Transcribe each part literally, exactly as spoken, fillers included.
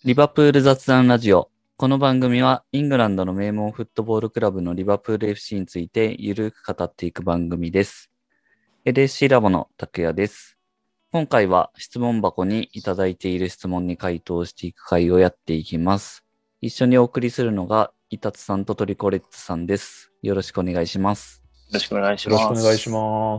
リバプール雑談ラジオ。この番組はイングランドの名門フットボールクラブのリバプール エフシー についてゆるく語っていく番組です。エルエスシー ラボの拓也です。今回は質問箱にいただいている質問に回答していく回をやっていきます。一緒にお送りするのがイタツさんとトリコレッツさんです。よろしくお願いします。 よろしくお願いします。 よろしくお願いします。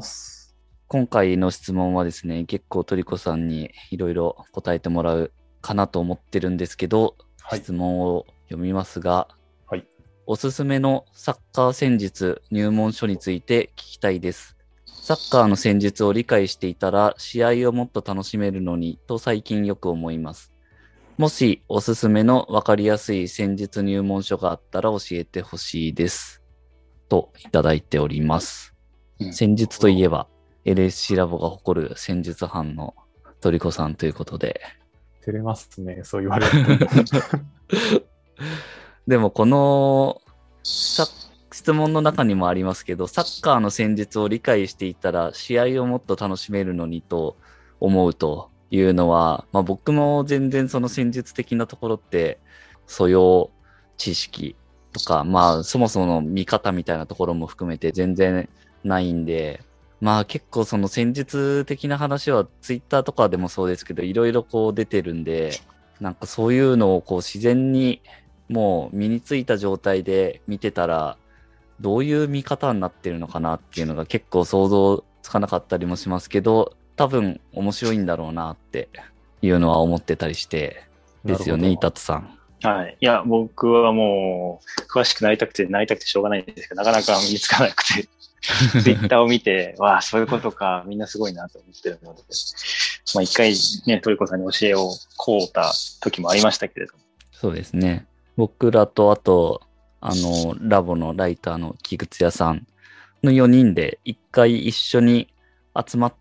今回の質問はですね、結構トリコさんにいろいろ答えてもらうかなと思ってるんですけど、はい、質問を読みますが、 はい、 おすすめのサッカー戦術入門書について聞きたいです。サッカーの戦術を理解していたら試合をもっと楽しめるのにと最近よく思います。もしおすすめのわかりやすい戦術入門書があったら教えてほしいです。といただいております。うん、戦術といえば エルエスシー ラボが誇る戦術班のトリコさんということで。 照れますね、そう言われると。 でもこの質問の中にもありますけど、サッカーの戦術を理解していたら試合をもっと楽しめるのにと思うというのは、まあ、僕も全然その戦術的なところって素養知識とか、まあそもそもの見方みたいなところも含めて全然ないんで、まあ結構その戦術的な話はツイッターとかでもそうですけど、いろいろこう出てるんで、なんかそういうのをこう自然にもう身についた状態で見てたら、どういう見方になってるのかなっていうのが結構想像つかなかったりもしますけど、多分面白いんだろうなっていうのは思ってたりしてですよね、イタツさん。 はい。いや、僕はもう詳しくなりたくてなりたくてしょうがないんですけど、なかなか見つからなくて。ツイッターを見て、わあ、そういうことか、みんなすごいなと思ってるので、まあ一回ね、トリコさんに教えを請うた時もありましたけれども。 そうですね。僕らと、あと、あの、ラボのライターの木口屋さんのよにんで一回一緒に集まって、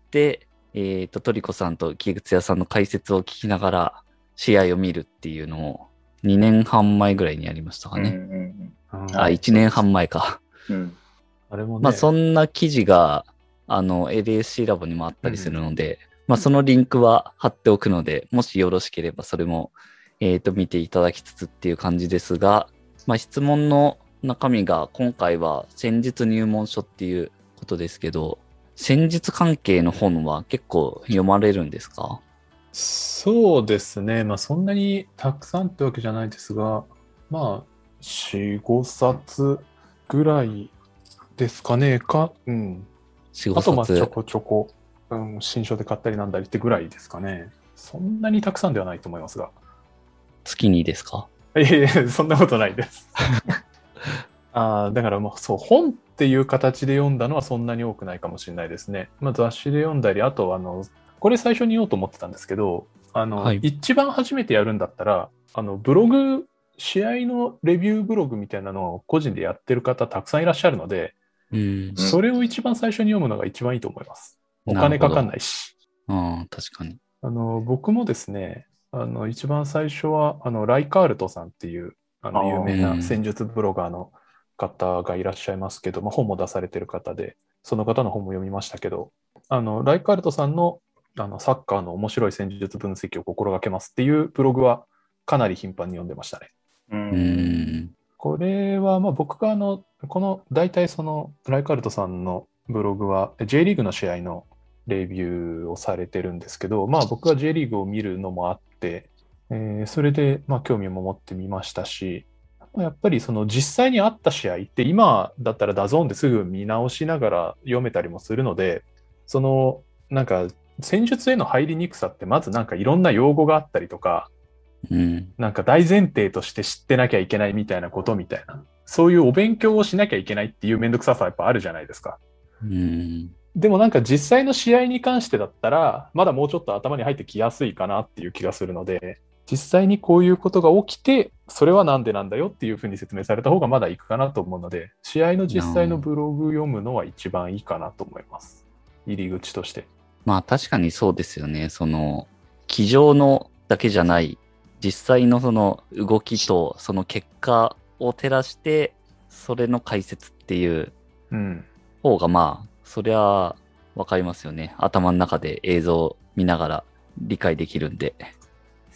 えっと、トリコさんと木口屋さんの解説を聞きながら試合を見るっていうのをにねんはん前ぐらいにやりましたかね。 うんうんうん、 あ、いちねんはん前か。 うんあれもね、 まあそんな記事があの エルエスシー ラボにもあったりするので、うん、まあそのリンクは貼っておくので、もしよろしければそれもえっと見ていただきつつっていう感じですが、まあ質問の中身が今回は戦術入門書っていうことですけど、戦術関係の本は結構読まれるんですか？ そうですね。まあそんなにたくさんってわけじゃないですが、まあよん、ごさつぐらいですかねか、うん。 よん、ごあとまあちょこちょこ、うん、新書で買ったりなんだりってぐらいですかね。そんなにたくさんではないと思いますが。 月にですか？ いやいや、そんなことないです。あだからもうそう、本っていう形で読んだのはそんなに多くないかもしれないですね。まあ、雑誌で読んだり、あとあの、これ最初に言おうと思ってたんですけど、あの、はい、一番初めてやるんだったら、あの、ブログ、試合のレビューブログみたいなのを個人でやってる方たくさんいらっしゃるので、 うん、 それを一番最初に読むのが一番いいと思います。お金かかんないし。 ああ、確かに。 あの、僕もですね、あの、一番最初は、あの、ライカールトさんっていう、あの、有名な戦術ブロガーの方がいらっしゃいますけど、まあ、本も出されてる方で、その方の本も読みましたけど、あの、ライカールトさんの、あの、サッカーの面白い戦術分析を心がけますっていうブログはかなり頻繁に読んでましたね。 うん。 これは、まあ、僕があの、この、大体その、ライカールトさんのブログは、J リーグの試合のレビューをされてるんですけど、まあ僕は J リーグを見るのもあって、えー、それでまあ興味も持ってみましたし、やっぱりその実際にあった試合って今だったらダゾーンですぐ見直しながら読めたりもするので、そのなんか戦術への入りにくさってまずなんかいろんな用語があったりとか、 うん、 なんか大前提として知ってなきゃいけないみたいなことみたいな、そういうお勉強をしなきゃいけないっていうめんどくささはやっぱあるじゃないですか。 うんでもなんか実際の試合に関してだったら、まだもうちょっと頭に入ってきやすいかなっていう気がするので、実際にこういうことが起きて、それはなんでなんだよっていうふうに説明された方がまだいくかなと思うので、試合の実際のブログ読むのは一番いいかなと思います。入り口として。 まあ確かにそうですよね。その、机上のだけじゃない、実際のその動きとその結果を照らして、それの解説っていう方がまあ、そりゃわかりますよね。頭の中で映像見ながら理解できるんで。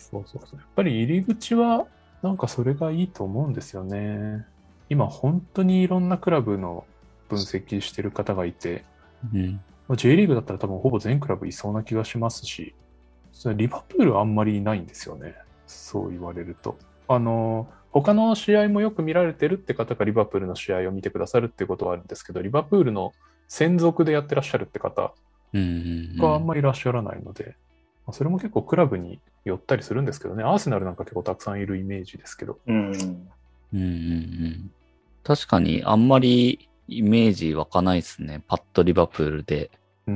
そうそうそう。やっぱり入り口は、なんかそれがいいと思うんですよね。今、本当にいろんなクラブの分析してる方がいて、 うん。 J リーグだったら多分ほぼ全クラブいそうな気がしますし、それリバプールはあんまりいないんですよね。そう言われると。あの、他の試合もよく見られてるって方がリバプールの試合を見てくださるっていうことはあるんですけど、リバプールの専属でやってらっしゃるって方うんうんがあんまりいらっしゃらないので、まあそれも結構クラブに寄ったりするんですけどね。アーセナルなんか結構たくさんいるイメージですけど。 うん。 うんうんうん確かにあんまりイメージ湧かないですね。パッとリバプールで。 うん、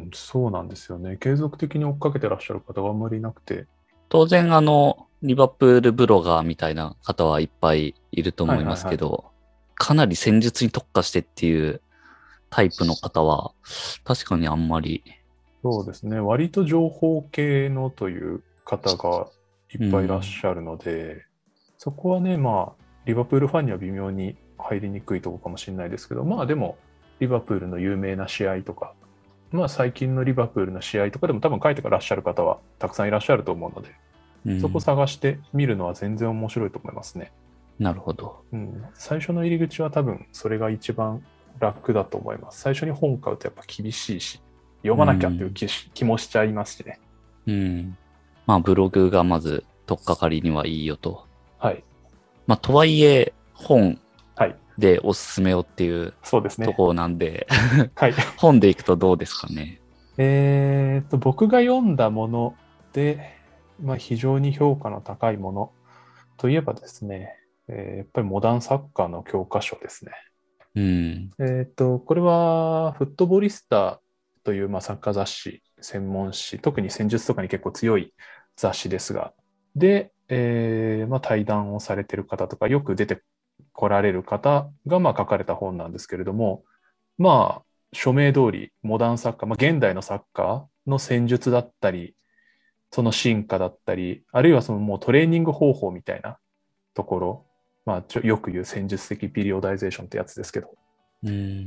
そうなんですよね。継続的に追っかけてらっしゃる方があんまりいなくて。 当然あの、リバプールブロガーみたいな方はいっぱいいると思いますけど、かなり戦術に特化してっていうタイプの方は確かにあんまり。 そうですね。割と情報系のという方がいっぱいいらっしゃるので、そこはね、まあ、リバプールファンには微妙に入りにくいところかもしれないですけど、まあでも、リバプールの有名な試合とか、まあ最近のリバプールの試合とかでも多分書いてらっしゃる方はたくさんいらっしゃると思うので、 うん、 そこ探して見るのは全然面白いと思いますね。 なるほど。 うん、最初の入り口は多分それが一番楽だと思います。最初に本買うとやっぱ厳しいし、読まなきゃっていう気,、気もしちゃいますしね。 うん。まあブログがまず取っかかりにはいいよと。 はい。 まあとはいえ本はい。 でおすすめをっていうそうですね。 ところなんで、 はい。 本でいくとどうですかね。 えーっと、僕が読んだもので、まあ、非常に評価の高いものといえばですね、えーやっぱりモダンサッカーの教科書ですね。 うん。 えーっと、これはフットボリスタという、まあ、サッカー雑誌、専門誌、特に戦術とかに結構強い雑誌ですが、で、えーまあ、対談をされている方とか、よく出て来られる方が、まあ、書かれた本なんですけれども、まあ、署名通り、モダンサッカー、まあ、現代のサッカーの戦術だったり、その進化だったり、あるいはそのもうトレーニング方法みたいなところ、まあ、ちょよく言う戦術的ピリオダイゼーションってやつですけど、 うん。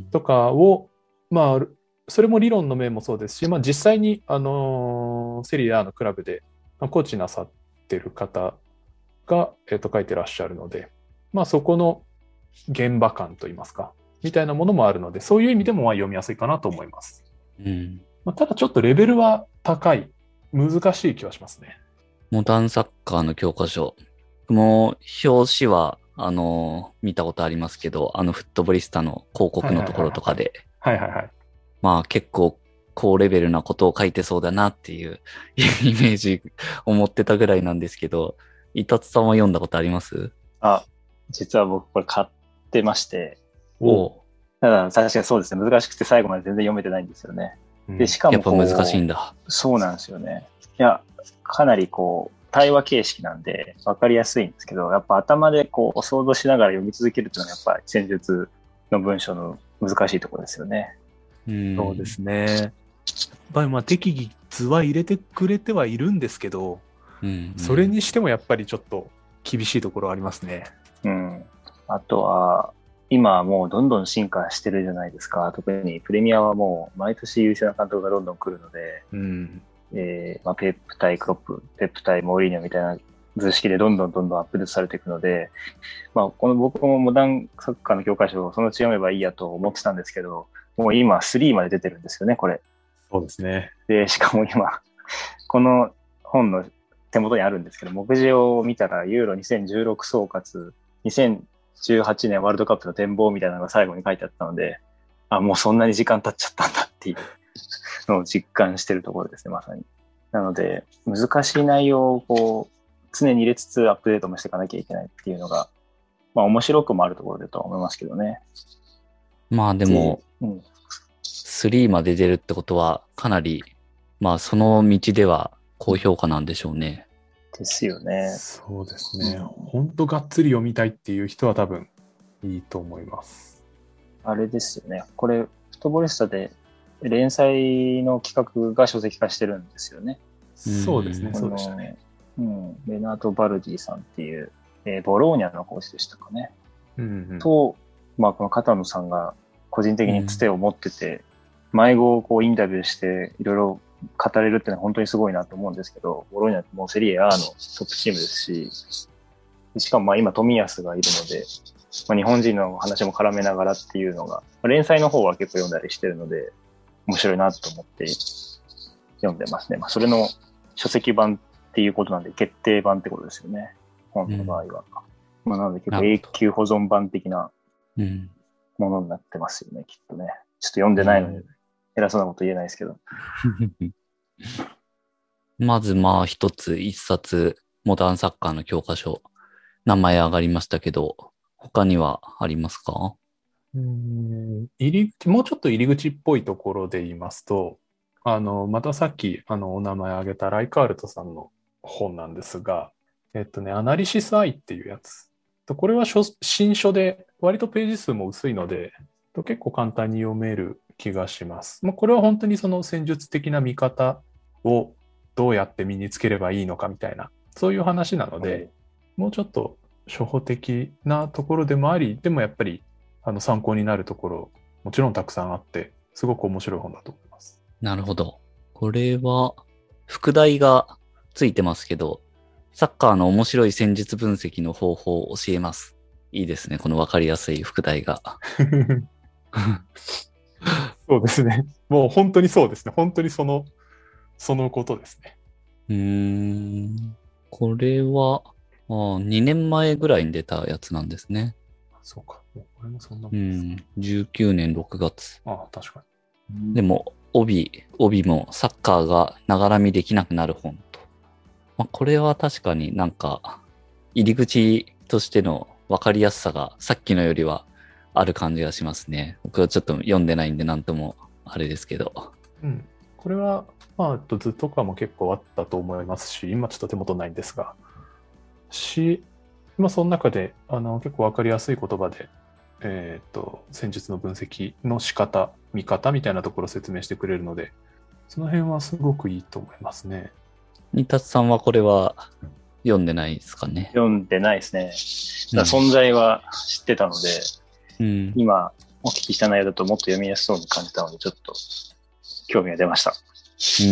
とかを、まあ、それも理論の面もそうですし、まあ、実際に、あのーセリアのクラブでまあコーチなさってる方が、えっと書いてらっしゃるので、まあ、そこの現場感といいますか、みたいなものもあるので、そういう意味でもまあ読みやすいかなと思います。 うん。 まあ、ただちょっとレベルは高い、難しい気はしますね。 モダンサッカーの教科書。もう表紙は、あのー見たことありますけど、あのフットボリスタの広告のところとかで、 はいはいはい。 まあ結構高レベルなことを書いてそうだなっていうイメージを持ってたぐらいなんですけど、伊達さんは読んだことあります？ あ、実は僕これ買ってまして、 おう。 ただ確かにそうですね、難しくて最後まで全然読めてないんですよね。で、しかもこうやっぱ難しいんだ。 そうなんですよね。いや、かなりこう、対話形式なんで分かりやすいんですけど、やっぱ頭でこう想像しながら読み続けるっていうのがやっぱり戦術の文章の難しいところですよね。 うんそうですね。やっぱりまあ適宜図は入れてくれてはいるんですけど、 うんうん、 それにしてもやっぱりちょっと厳しいところありますね。 うん。あとは、今はもうどんどん進化してるじゃないですか。特にプレミアはもう毎年優秀な監督がどんどん来るので、 うん。 えーまあ、ペップ対クロップ、ペップ対モーリーニョみたいな図式でどんどんどんどんアップデートされていくので、まあ、この僕もモダンサッカーの教科書をそのうち読めばいいやと思ってたんですけど、もう今スリーまで出てるんですよね、これ。 そうですね。 で、しかも今、この本の手元にあるんですけど、目次を見たらユーロにせんじゅうろく総括、にせんじゅうはちねんワールドカップの展望みたいなのが最後に書いてあったので、あ、もうそんなに時間経っちゃったんだっていうのを実感してるところですね、まさに。なので、難しい内容をこう常に入れつつアップデートもしていかなきゃいけないっていうのが、まあ面白くもあるところだとは思いますけどね。 まあでも、 うん、 スリーまで出るってことはかなり、まあその道では高評価なんでしょうね。 ですよね。 そうですね。本当がっつり読みたいっていう人は多分いいと思います。あれですよね。これ、フットボリスタで連載の企画が書籍化してるんですよね。 そうですね。そうでしたね。 うん。レナート・バルディさんっていう、えー、ボローニャのコーチでしたかね。 うんうん、 と、まあこの片野さんが個人的につてを持ってて、うん、迷子をこうインタビューしていろいろ語れるっていうのは本当にすごいなと思うんですけど、ボローニャってもうセリエ A のトップチームですし、しかもまあ今富安がいるので、まあ、日本人の話も絡めながらっていうのが、まあ、連載の方は結構読んだりしてるので、面白いなと思って読んでますね。まあそれの書籍版っていうことなんで、決定版ってことですよね。本の場合は。うん、まあなので結構永久保存版的なものになってますよね、きっとね。ちょっと読んでないのに、偉そうなこと言えないですけど。 まずまあ一つ一冊モダンサッカーの教科書名前上がりましたけど、他にはありますか？ うーん入りもうちょっと入り口っぽいところで言いますと、あのまたさっきあのお名前挙げたライカールトさんの本なんですが、えっとねアナリシスアイっていうやつ。これは書新書で割とページ数も薄いので結構簡単に読める気がします。まあ、これは本当にその戦術的な見方をどうやって身につければいいのかみたいな、そういう話なので、もうちょっと初歩的なところでもあり、でもやっぱりあの参考になるところもちろんたくさんあって、すごく面白い本だと思います。 なるほど。これは副題がついてますけど、サッカーの面白い戦術分析の方法を教えます。いいですね、この分かりやすい副題が。 そうですね。もう本当にそうですね。本当にその、そのことですね。 うーん。これは、あにねんまえぐらいに出たやつなんですね。 そうか。もうこれもそんなもんです。うん。じゅうきゅうねんろくがつ。 ああ、確かに。でも、帯、帯もサッカーがながら見できなくなる本と。まあ、これは確かになんか、入り口としての分かりやすさがさっきのよりはある感じがしますね。僕はちょっと読んでないんでなんともあれですけど。 うん。これは、まあ、図とかも結構あったと思いますし、今ちょっと手元ないんですが、し、まあ、その中であの結構分かりやすい言葉で、えっと、戦術の分析の仕方、見方みたいなところを説明してくれるので、その辺はすごくいいと思いますね。 新達さんはこれは読んでないですかね？ 読んでないですね。だ存在は知ってたので、 うん、 今お聞きした内容だともっと読みやすそうに感じたので、ちょっと興味が出ました。 うん、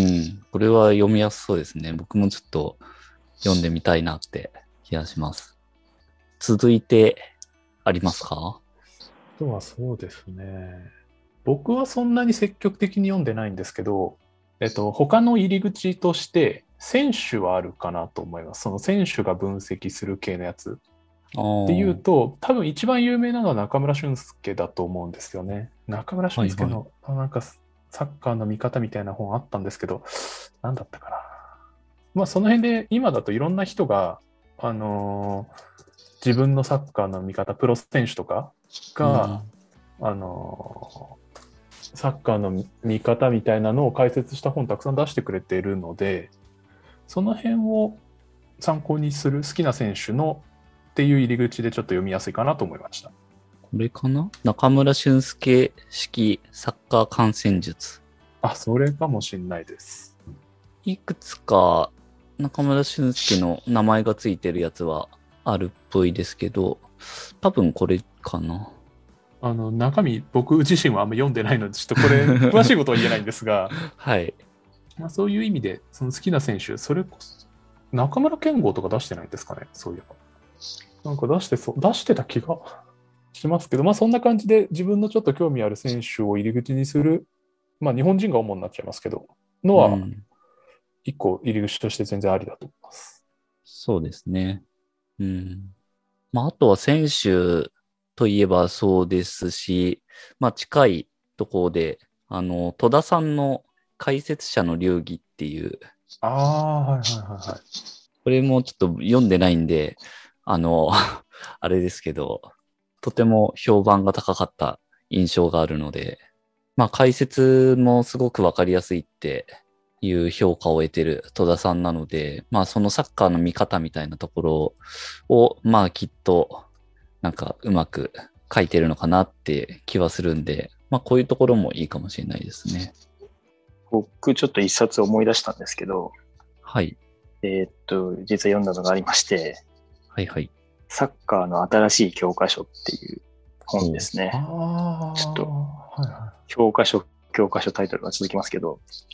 これは読みやすそうですね。僕もちょっと読んでみたいなって気がします。続いてありますか？ あとはそうですね。僕はそんなに積極的に読んでないんですけど、えっと、他の入り口として、選手はあるかなと思います。その選手が分析する系のやつ。っていうと、多分一番有名なのは中村俊輔だと思うんですよね。中村俊輔の、はいはい、なんかサッカーの見方みたいな本あったんですけど、なんだったかな。まあその辺で今だといろんな人が、あのー、自分のサッカーの見方、プロ選手とかが、うん、あのー、サッカーの見方みたいなのを解説した本たくさん出してくれているので、その辺を参考にする好きな選手のっていう入り口でちょっと読みやすいかなと思いました。 これかな？中村俊輔式サッカー観戦術。 あ、それかもしれないです。 いくつか中村俊輔の名前がついてるやつはあるっぽいですけど、多分これかな。 あの中身僕自身はあんま読んでないのでちょっとこれ詳しいことは言えないんですが、 はい。 まあ、そういう意味でその好きな選手、それこそ中村健吾とか出してないんですかね、そういえば。なんか出してそう出してた気がしますけど、まあそんな感じで自分のちょっと興味ある選手を入り口にする、まあ日本人が主になっちゃいますけど、のは一個入り口として全然ありだと思います。 うん、そうですね。うん。まああとは選手といえばそうですし、まあ近いところで、あの、戸田さんの解説者の流儀っていう。 ああ、はいはいはいはい。 これもちょっと読んでないんで、あの、あれですけど、とても評判が高かった印象があるので、まあ解説もすごくわかりやすいっていう評価を得てる戸田さんなので、まあそのサッカーの見方みたいなところを、まあきっとなんかうまく書いてるのかなって気はするんで、まあこういうところもいいかもしれないですね。 僕ちょっと一冊思い出したんですけど、 はい。 えー、っと、実は読んだのがありまして、 はいはい。 サッカーの新しい教科書っていう本ですね。 あちょっと、教科書、教科書タイトルが続きますけど、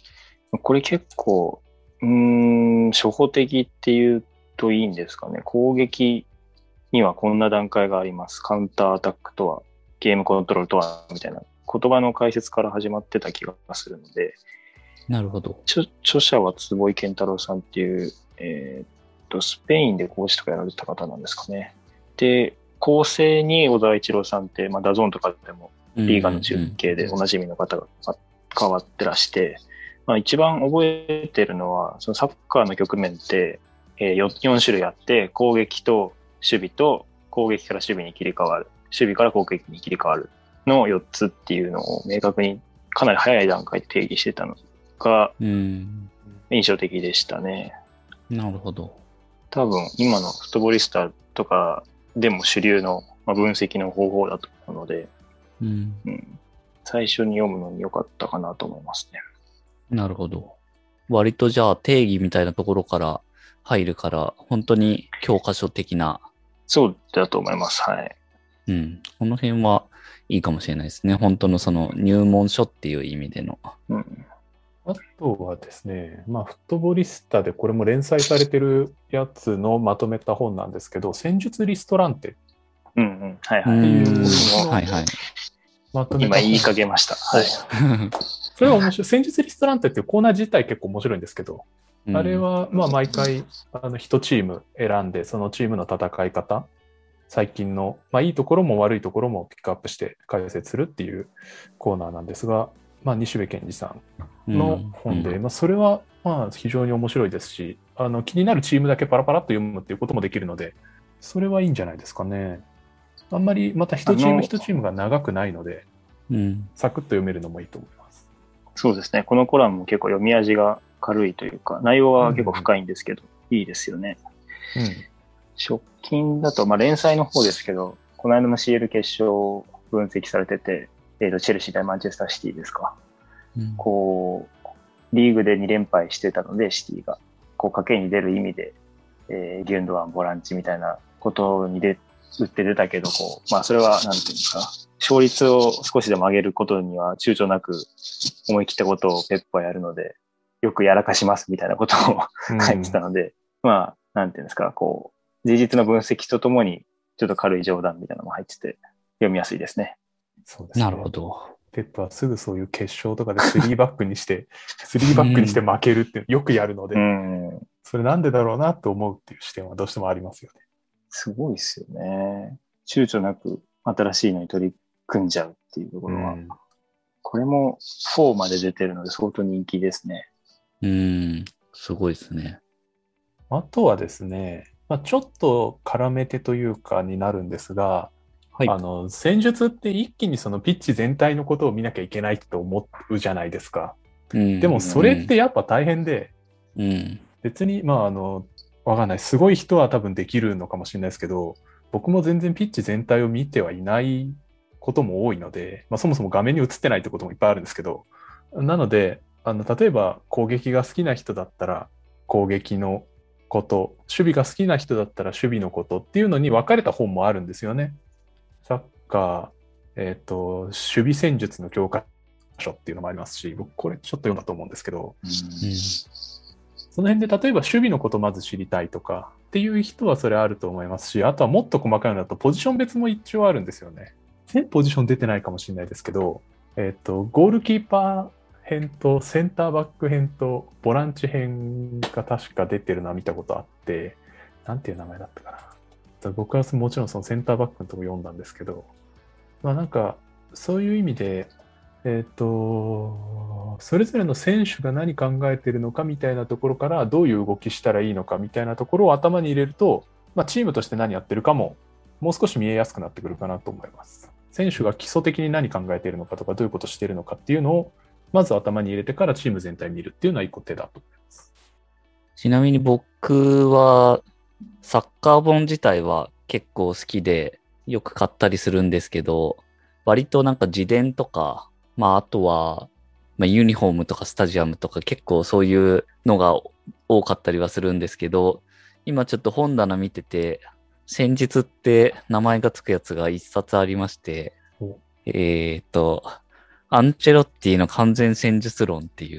これ結構、うーん、初歩的っていうといいんですかね。攻撃にはこんな段階があります。カウンターアタックとは、ゲームコントロールとは、みたいな言葉の解説から始まってた気がするので、 なるほど。 著著者は坪井健太郎さんっていう、えーっと、スペインで講師とかやられてた方なんですかね。で、構成に小沢一郎さんって、まあ、ダゾーンとかでも、リーガの中継でおなじみの方が変わってらして、まあ、一番覚えてるのは、そのサッカーの局面って、えー、よん種類あって、攻撃と守備と攻撃から守備に切り替わる。守備から攻撃に切り替わるのよっつっていうのを明確にかなり早い段階で定義してたのが印象的でしたね。 なるほど。 多分今のフットボリスタとかでも主流の分析の方法だと思うので、 うんうん、最初に読むのに良かったかなと思いますね。 なるほど。割とじゃあ定義みたいなところから入るから、本当に教科書的な。 そうだと思います。はい。 うん。この辺はいいかもしれないですね。本当のその入門書っていう意味での。 うん、 あとはですね、まあ、フットボリスタでこれも連載されてるやつのまとめた本なんですけど、戦術リストランテうんうん。はいはい。 っていううんはいはい。 まとめた本。 今言いかけました。はい。 それは面白い。戦術リストランテっていうコーナー自体結構面白いんですけど、うん、あれはまあ毎回あの一チーム選んで、そのチームの戦い方、最近の、まあ、いいところも悪いところもピックアップして解説するっていうコーナーなんですが、まあ、西部健二さんの本で、うんうん、まあ、それはまあ非常に面白いですし、あの気になるチームだけパラパラっと読むっていうこともできるので、それはいいんじゃないですかね。あんまりまた一チーム一チームが長くないので、うん、サクッと読めるのもいいと思います。 そうですね。このコラムも結構読み味が軽いというか、内容は結構深いんですけど、うん、いいですよね。うん、直近だと、まあ、連載の方ですけど、この間の シーエル 決勝を分析されてて、えーと、チェルシー対マンチェスターシティですか。うん、こう、リーグでに連敗してたので、シティが、こう、賭けに出る意味で、えー、ギュンドアン、ボランチみたいなことにで打って出たけど、こう、まあ、それは、なんていうんですか、勝率を少しでも上げることには躊躇なく思い切ったことをペッパーやるので、よくやらかしますみたいなことを書いてたので、うん、まあ、なんていうんですか、こう、事実の分析とともに、ちょっと軽い冗談みたいなのも入ってて、読みやすいですね。 そうですね。 なるほど。 ペップはすぐそういう決勝とかでスリーバックにして、スリーバックにして負けるってよくやるので、うん、それなんでだろうなと思うっていう視点はどうしてもありますよね。 すごいですよね。躊躇なく新しいのに取り組んじゃうっていうところは、うん、これもフォーまで出てるので相当人気ですね。 うん、すごいですね。 あとはですね、まあ、ちょっと絡めてというかになるんですが、はい、あの戦術って一気にそのピッチ全体のことを見なきゃいけないと思うじゃないですか。うん、でもそれってやっぱ大変で、うん、別にまああのわかんない、すごい人は多分できるのかもしれないですけど、僕も全然ピッチ全体を見てはいないことも多いので、まあ、そもそも画面に映ってないってこともいっぱいあるんですけど、なのであの例えば攻撃が好きな人だったら攻撃のこと、守備が好きな人だったら守備のことっていうのに分かれた本もあるんですよね。サッカー、えっと、守備戦術の教科書っていうのもありますし、僕これちょっと読んだと思うんですけど、うん、その辺で例えば守備のことまず知りたいとかっていう人はそれあると思いますし、あとはもっと細かいのだとポジション別も一応あるんですよね。全ポジション出てないかもしれないですけど、えっと、ゴールキーパー編とセンターバック編とボランチ編が確か出てるのは見たことあって、なんていう名前だったかな。僕はもちろんそのセンターバックのとこ読んだんですけど、まあなんかそういう意味で、えっと、それぞれの選手が何考えてるのかみたいなところからどういう動きしたらいいのかみたいなところを頭に入れると、まあチームとして何やってるかももう少し見えやすくなってくるかなと思います。選手が基礎的に何考えているのかとかどういうことをしているのかっていうのをまず頭に入れてからチーム全体見るっていうのは一個手だと思います。 ちなみに僕はサッカー本自体は結構好きでよく買ったりするんですけど、割となんか自伝とか、まああとは、まあ、ユニフォームとかスタジアムとか結構そういうのが多かったりはするんですけど、今ちょっと本棚見てて、戦術って名前がつくやつが一冊ありまして、えっと、アンチェロッティの完全戦術論っていう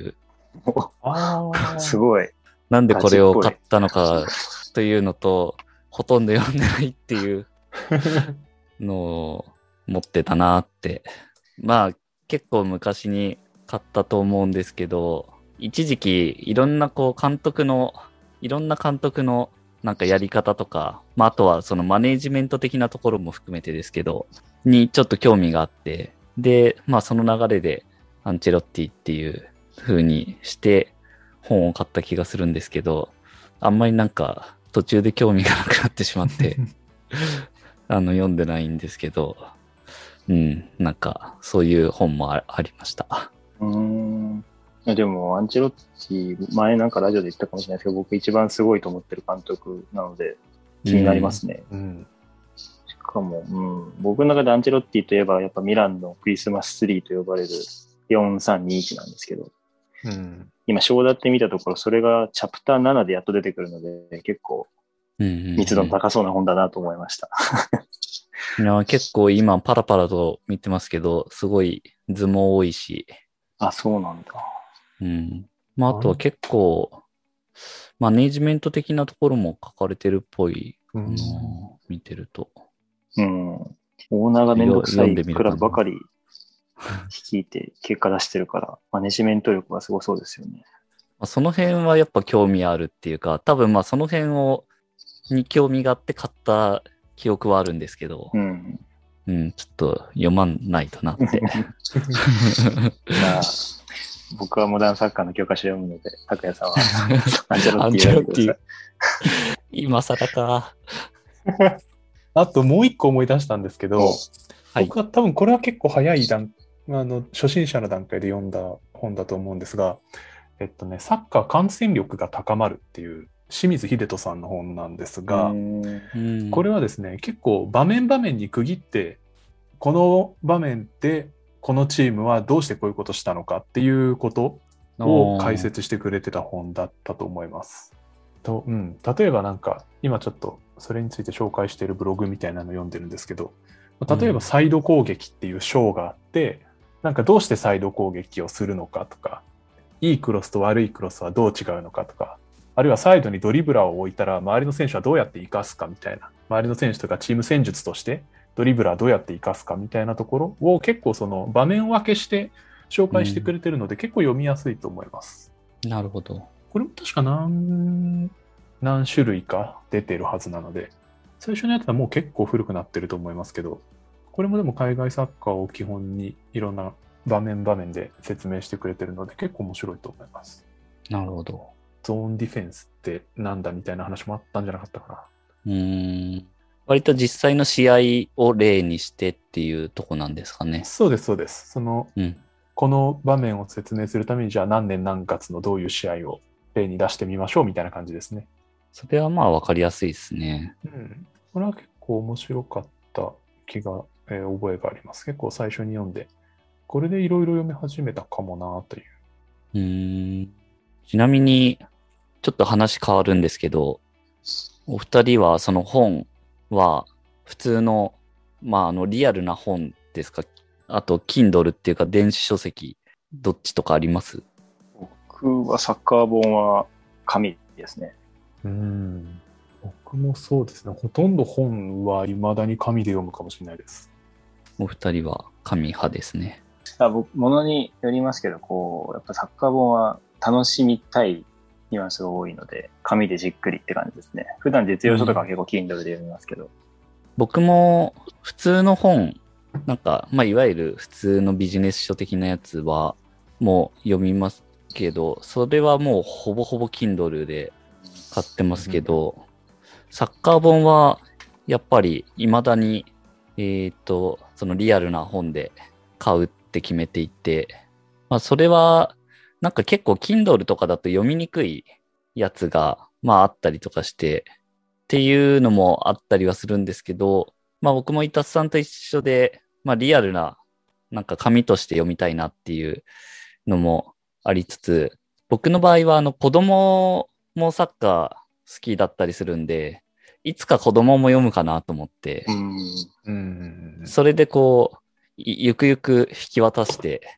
ああ。 すごい。 なんでこれを買ったのかというのと、ほとんど読んでないっていうのを持ってたなって。まあ結構昔に買ったと思うんですけど、一時期いろんなこう監督の、いろんな監督のなんかやり方とか、まああとはそのマネージメント的なところも含めてですけど、にちょっと興味があって、で、まあその流れでアンチェロッティっていう風にして本を買った気がするんですけど、あんまりなんか途中で興味がなくなってしまってあの読んでないんですけど、うん、なんかそういう本も あ, ありました。 うーん。いやでもアンチェロッティ、前なんかラジオで言ったかもしれないですけど、僕一番すごいと思ってる監督なので気になりますね。 うんうんしかも、うん、僕の中でアンチェロッティといえばやっぱミランのクリスマスツリーと呼ばれるよんさんにいちなんですけど、 うん、 今章立って見たところそれがチャプターななでやっと出てくるので結構密度の高そうな本だなと思いました。 いや結構今パラパラと見てますけど、すごい図も多いし。 あ、そうなんだ。 うん。まああとは結構マネージメント的なところも書かれてるっぽいかな、うん、見てると。 うん。オーナーがめんどくさいクラブばかり率いて結果出してるから、マネジメント力がすごそうですよね。 その辺はやっぱ興味あるっていうか、多分まあその辺をに興味があって買った記憶はあるんですけど、 うん、 うん、ちょっと読まないとなって。 まあ、僕はモダンサッカーの教科書読むので、拓也さんはアンチェロアンッティチェロッティ読んでください。 今更か。 あともう一個思い出したんですけど、 はい、 僕は多分これは結構早い段、あの初心者の段階で読んだ本だと思うんですが、えっとね、サッカー感染力が高まるっていう清水秀人さんの本なんですが、これはですね、結構場面場面に区切って、この場面でこのチームはどうしてこういうことしたのかっていうことを解説してくれてた本だったと思います。とうん、例えばなんか今ちょっとそれについて紹介しているブログみたいなの読んでるんですけど、例えばサイド攻撃っていう章があって、うん、なんかどうしてサイド攻撃をするのかとか、いいクロスと悪いクロスはどう違うのかとか、あるいはサイドにドリブラーを置いたら周りの選手はどうやって生かすかみたいな、周りの選手とかチーム戦術としてドリブラーどうやって生かすかみたいなところを結構その場面分けして紹介してくれてるので、結構読みやすいと思います。 うん、なるほど。 これも確か何、何種類か出てるはずなので、最初のやつはもう結構古くなってると思いますけど、これもでも海外サッカーを基本にいろんな場面場面で説明してくれてるので結構面白いと思います。 なるほど。 ゾーンディフェンスってなんだみたいな話もあったんじゃなかったかな。 うーん。割と実際の試合を例にしてっていうとこなんですかね。 そうです、そうです。その、 うん、この場面を説明するために、じゃあ何年何月のどういう試合を例に出してみましょうみたいな感じですね。 それはまあ分かりやすいですね。 うん。これは結構面白かった気が、えー、覚えがあります。結構最初に読んで、これでいろいろ読み始めたかもなという。 うーん。ちなみに、ちょっと話変わるんですけど、お二人はその本は普通の、まあ、あのリアルな本ですか？あと Kindle っていうか電子書籍、どっちとかあります？ 僕はサッカー本は紙ですね。 うーん。僕もそうですね。ほとんど本は未だに紙で読むかもしれないです。 お二人は紙派ですね。 あ、僕、ものによりますけど、こう、やっぱサッカー本は楽しみたいニュアンスが多いので、紙でじっくりって感じですね。普段実用書とかは結構 Kindle で読みますけど。うん、 僕も普通の本、なんか、まあ、いわゆる普通のビジネス書的なやつはもう読みますけど、それはもうほぼほぼ Kindle で買ってますけど、うん、サッカー本はやっぱり未だに、えっと、そのリアルな本で買うって決めていて、まあ、それは、なんか結構 Kindle とかだと読みにくいやつが、まああったりとかして、っていうのもあったりはするんですけど、まあ僕もイタスさんと一緒で、まあリアルな、なんか紙として読みたいなっていうのもありつつ、僕の場合はあの子供もサッカー好きだったりするんで、いつか子供も読むかなと思って、 うん、 それでこう、ゆくゆく引き渡して、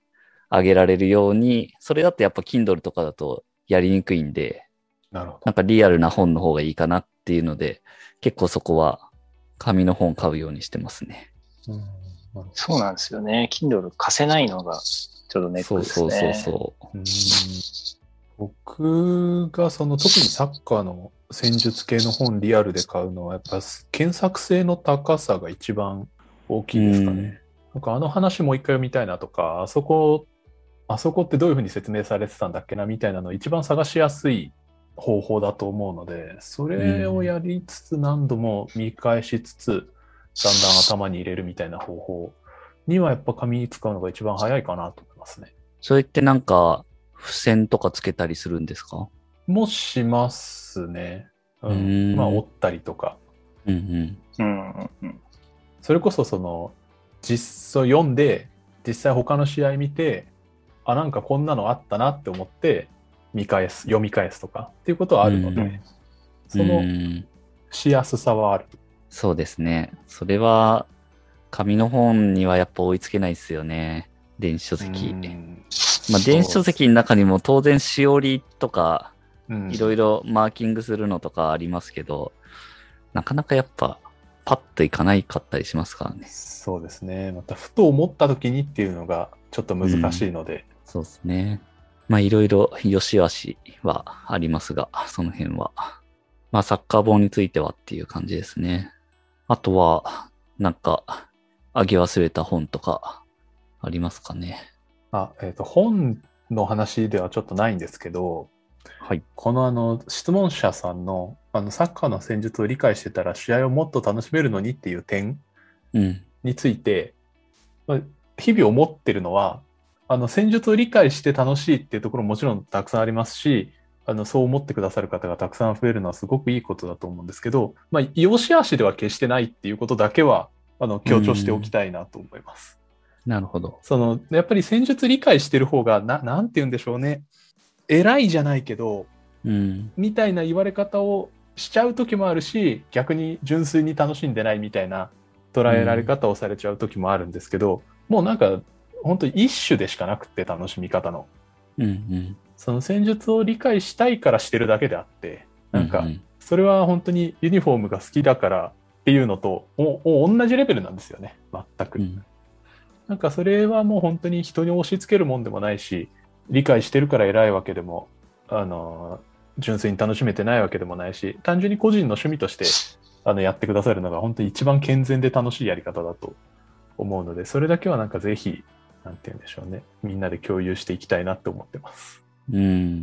上げられるように、それだとやっぱ Kindle とかだとやりにくいんで、 なるほなんかリアルな本の方がいいかなっていうので、結構そこは紙の本買うようにしてますね。 ど。うん、 そうなんですよね。Kindle 貸せないのがちょっとネックですね。 そうそうそうそう。 うん、僕がその特にサッカーの戦術系の本リアルで買うのはやっぱ検索性の高さが一番大きいですかね。なんかあの話もう一回読みたいなとか、あそこ、あそこってどういうふうに説明されてたんだっけなみたいなのを一番探しやすい方法だと思うので、それをやりつつ何度も見返しつつ、だんだん頭に入れるみたいな方法にはやっぱ紙使うのが一番早いかなと思いますね。 それってなんか付箋とかつけたりするんですか？ もしますね。う。 うんんまあ折ったりとか。 うんうん。 うんうん。 それこそその実際読んで実際他の試合見て、あ、なんかこんなのあったなって思って見返す、読み返すとかっていうことはあるので、 うんそのうんしやすさはある。 そうですね。それは紙の本にはやっぱ追いつけないですよね。電子書籍。 うんまあ電子書籍の中にも当然しおりとかうんいろいろマーキングするのとかありますけど、なかなかやっぱパッといかないかったりしますからね。 そうですね。またふと思った時にっていうのがちょっと難しいので、 そうですね。まあいろいろ良し悪しはありますが、その辺は。まあサッカー本についてはっていう感じですね。あとは、なんか、あげ忘れた本とかありますかね。 あ、えっと、本の話ではちょっとないんですけど、 はい。 このあの質問者さんのあのサッカーの戦術を理解してたら試合をもっと楽しめるのにっていう点うん。 について、まあ日々思ってるのは、あの戦術を理解して楽しいっていうところももちろんたくさんありますし、あのそう思ってくださる方がたくさん増えるのはすごくいいことだと思うんですけど、まあ、良し悪しでは決してないっていうことだけはあの強調しておきたいなと思います。 なるほど。 そのやっぱり戦術理解してる方がな、なんて言うんでしょうね。偉いじゃないけど、 うん。 みたいな言われ方をしちゃう時もあるし、逆に純粋に楽しんでないみたいな捉えられ方をされちゃう時もあるんですけど、もうなんか本当に一種でしかなくて、楽しみ方の。 うんうん。 その戦術を理解したいからしてるだけであって、なんかうんうんそれは本当にユニフォームが好きだからっていうのとおお同じレベルなんですよね、全く。 うんなんかそれはもう本当に人に押し付けるもんでもないし、理解してるから偉いわけでも、あの純粋に楽しめてないわけでもないし、単純に個人の趣味としてあのやってくださるのが本当に一番健全で楽しいやり方だと思うので、それだけはなんかぜひ、なんて言うんでしょうね、みんなで共有していきたいなって思ってます。 うん。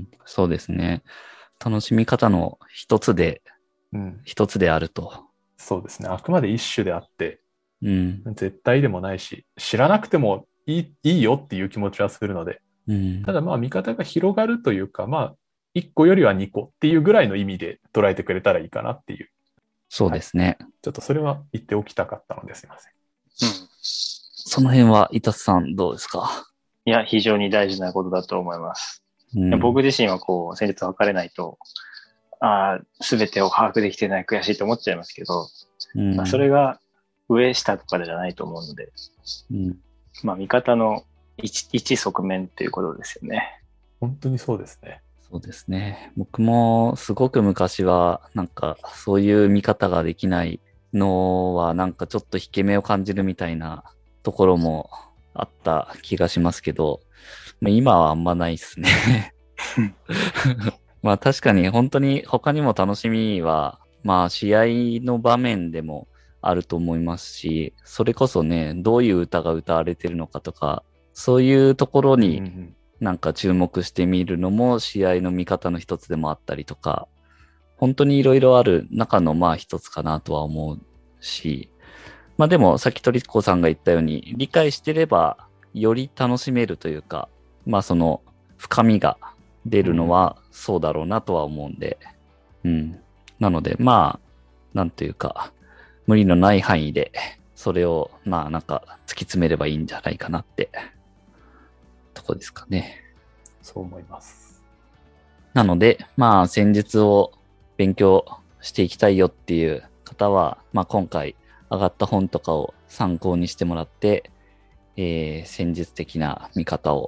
そうですね。楽しみ方の一つで、 うん、 一つであると。 そうですね。あくまで一種であって、 うん。 絶対でもないし、知らなくてもいい、いいよっていう気持ちはするので、 うん。 ただまあ見方が広がるというか、まあいっこよりはにこっていうぐらいの意味で捉えてくれたらいいかなっていう。 そうですね。 ちょっとそれは言っておきたかったのですいません。 うん。 その辺は、伊達さんどうですか？ いや、非常に大事なことだと思います。 うん僕自身はこう、戦術を測れないと、ああ、すべてを把握できてない悔しいと思っちゃいますけど、 うんまあ、それが上下とかじゃないと思うので、 うんまあ、見方の一一側面ということですよね。 本当にそうですね。 そうですね。僕もすごく昔は、なんかそういう見方ができないのは、なんかちょっと引け目を感じるみたいなところもあった気がしますけど、まあ今はあんまないですね。まあ確かに本当に他にも楽しみは、まあ試合の場面でもあると思いますし、それこそね、どういう歌が歌われてるのかとか、そういうところうんにうんなんか注目してみるのも試合の見方の一つでもあったりとか、本当にいろいろある中のまあ一つかなとは思うし、まあでもさっき鳥子さんが言ったように理解してればより楽しめるというか、まあその深みが出るのはそうだろうなとは思うんで、うん。なのでまあ、なんというか、無理のない範囲でそれをまあなんか突き詰めればいいんじゃないかなってとこですかね。 そう思います。 なので、まあ、戦術を勉強していきたいよっていう方は、まあ、今回上がった本とかを参考にしてもらって、えー、戦術的な見方を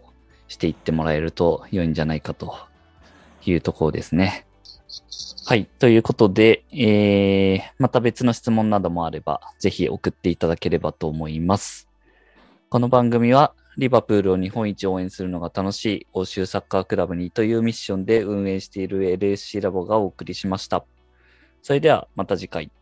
していってもらえると良いんじゃないかというところですね。はい。ということで、えー、また別の質問などもあれば、ぜひ送っていただければと思います。この番組は、リバプールを日本一応援するのが楽しい欧州サッカークラブにというミッションで運営している エルエスシー ラボがお送りしました。それではまた次回。